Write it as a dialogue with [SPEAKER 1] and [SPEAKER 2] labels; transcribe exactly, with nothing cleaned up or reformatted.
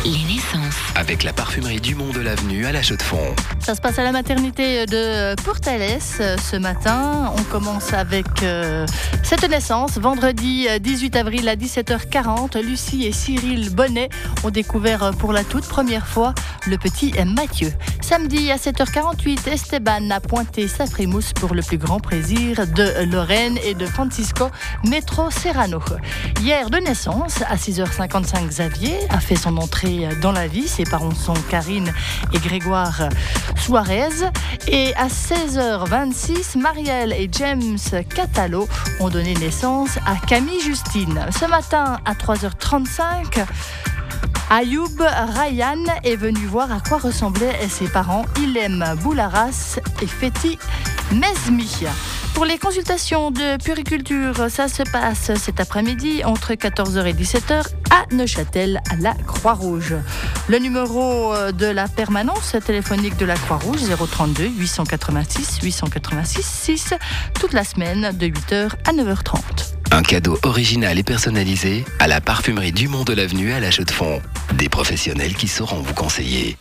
[SPEAKER 1] Les naissances.
[SPEAKER 2] Avec la parfumerie Dumont de l'Avenue à La Chaux-de-Fonds.
[SPEAKER 3] Ça se passe à la maternité de Pourtalès ce matin. On commence avec euh, cette naissance. Vendredi dix-huit avril à dix-sept heures quarante, Lucie et Cyril Bonnet ont découvert pour la toute première fois le petit Mathieu. Samedi à sept heures quarante-huit, Esteban a pointé sa frimousse pour le plus grand plaisir de Lorraine et de Francisco Metro Serrano. Hier de naissance, à six heures cinquante-cinq, Xavier a fait son entrée dans la vie. Ses parents sont Karine et Grégoire Suarez. Et à seize heures vingt-six, Marielle et James Catalo ont donné naissance à Camille Justine. Ce matin à trois heures trente-cinq, Ayoub Ryan est venu voir à quoi ressemblaient ses parents Ilem Boularas et Fethi Mezmi. Pour les consultations de puériculture, ça se passe cet après-midi entre quatorze heures et dix-sept heures à Neuchâtel, à la Croix-Rouge. Le numéro de la permanence téléphonique de la Croix-Rouge, zéro trente-deux huit cent quatre-vingt-six huit cent quatre-vingt-six six, toute la semaine de huit heures à neuf heures trente.
[SPEAKER 2] Un cadeau original et personnalisé à la parfumerie Dumont de l'Avenue à La Chaux-de-Fonds. Des professionnels qui sauront vous conseiller.